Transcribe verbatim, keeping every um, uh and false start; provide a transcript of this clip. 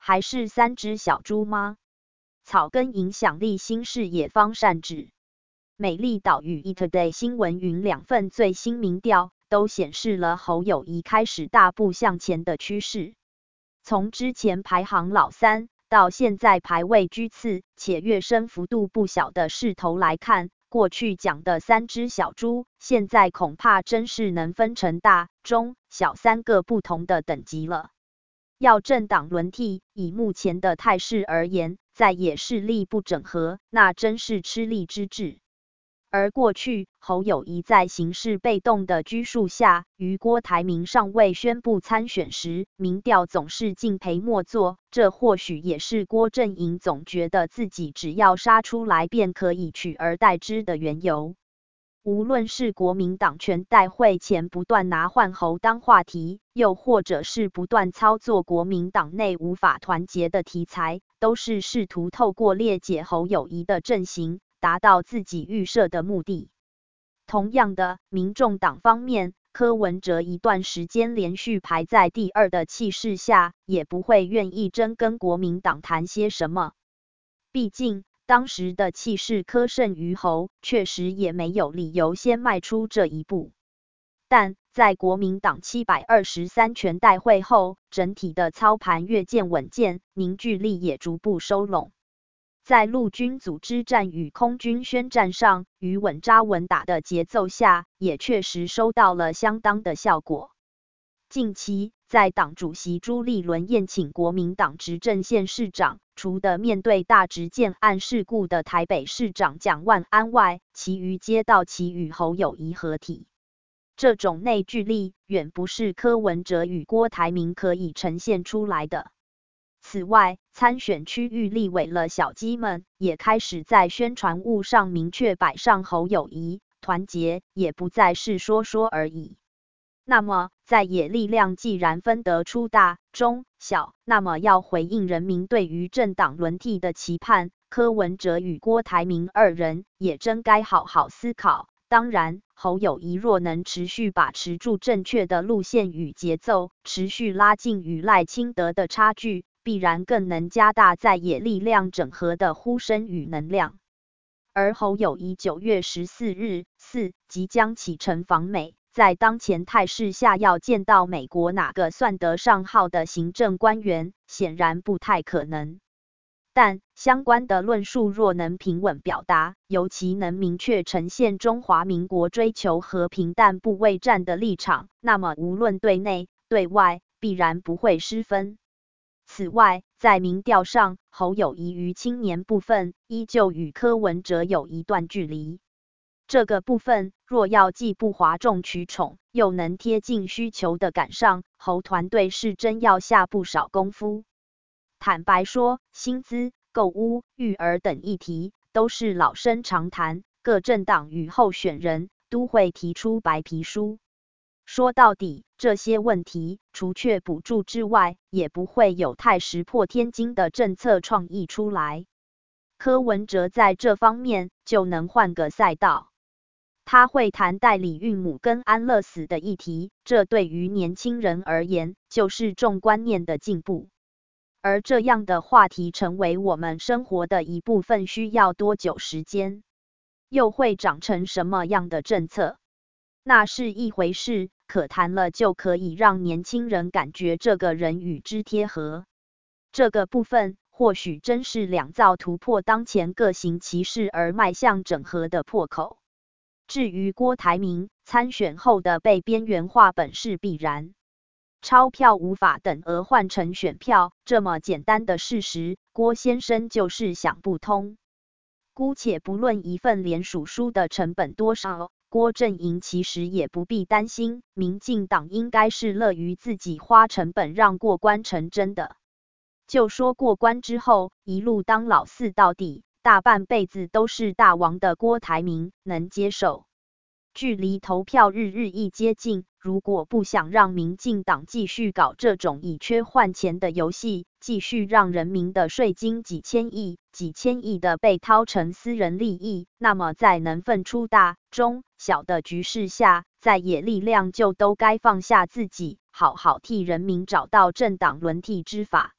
还是三只小猪吗？草根影响力新视野方善治。美丽岛与 Eatoday 新闻云两份最新民调都显示了侯友宜开始大步向前的趋势。从之前排行老三到现在排位居次，且跃升幅度不小的势头来看，过去讲的三只小猪，现在恐怕真是能分成大、中、小三个不同的等级了。要政党轮替，以目前的态势而言，在野势力不整合，那真是吃力之至。而过去侯友宜在形势被动的拘束下，于郭台铭尚未宣布参选时，民调总是敬陪末座，这或许也是郭阵营总觉得自己只要杀出来便可以取而代之的缘由。无论是国民党全代会前不断拿换侯当话题，又或者是不断操作国民党内无法团结的题材，都是试图透过裂解侯友宜的阵型，达到自己预设的目的。同样的，民众党方面，柯文哲一段时间连续排在第二的气势下，也不会愿意真跟国民党谈些什么。毕竟当时的气势柯胜于侯，确实也没有理由先迈出这一步。但在国民党七百二十三全代会后，整体的操盘越见稳健，凝聚力也逐步收拢。在陆军组织战与空军宣战上，于稳扎稳打的节奏下，也确实收到了相当的效果。近期，在党主席朱立伦宴请国民党执政县市长，除的面对大直建案事故的台北市长蒋万安外，其余皆到其与侯友宜合体。这种内聚力，远不是柯文哲与郭台铭可以呈现出来的。此外，参选区域立委了小鸡们也开始在宣传物上明确摆上侯友宜，团结也不再是说说而已。那么，在野力量既然分得出大、中、小，那么要回应人民对于政党轮替的期盼，柯文哲与郭台铭二人也真该好好思考。当然，侯友宜若能持续把持住正确的路线与节奏，持续拉近与赖清德的差距，必然更能加大在野力量整合的呼声与能量。而侯友宜九月十四日四即将启程访美，在当前态势下要见到美国哪个算得上号的行政官员，显然不太可能。但相关的论述若能平稳表达，尤其能明确呈现中华民国追求和平但不畏战的立场，那么无论对内对外，必然不会失分。此外，在民调上，侯友宜于青年部分依旧与柯文哲有一段距离。这个部分若要既不哗众取宠，又能贴近需求的赶上，侯团队是真要下不少功夫。坦白说，薪资、购屋、育儿等议题都是老生常谈，各政党与候选人都会提出白皮书。说到底，这些问题除却补助之外，也不会有太石破天惊的政策创意出来。柯文哲在这方面就能换个赛道，他会谈代理孕母跟安乐死的议题，这对于年轻人而言就是重观念的进步。而这样的话题成为我们生活的一部分需要多久时间？又会长成什么样的政策？那是一回事，可谈了就可以让年轻人感觉这个人与之贴合。这个部分或许真是两造突破当前各行其事而迈向整合的破口。至于郭台铭参选后的被边缘化本是必然。钞票无法等额换成选票，这么简单的事实，郭先生就是想不通。姑且不论一份联署书的成本多少，郭阵营其实也不必担心，民进党应该是乐于自己花成本让过关成真的。就说过关之后一路当老四到底，大半辈子都是大王的郭台铭能接受。距离投票日日益接近，如果不想让民进党继续搞这种以缺换钱的游戏，继续让人民的税金几千亿、几千亿的被掏成私人利益，那么在能分出大、中、小的局势下，在野力量就都该放下自己，好好替人民找到政党轮替之法。